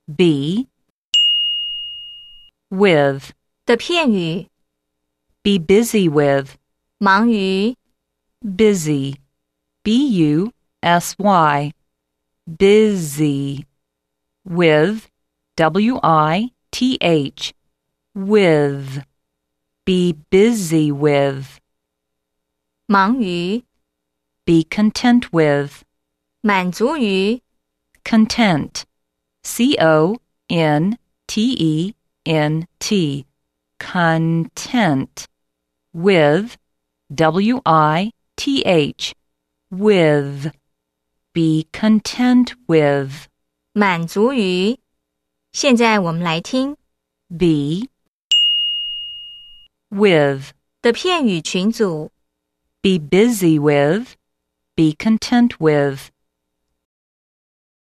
be with 的片语， be busy with 忙于 busy busy busy with with with be busy with 忙于 be content with 满足于 content content content with with be content with 满足于。现在我们来听 be with 的片语群组。 be busy with be content with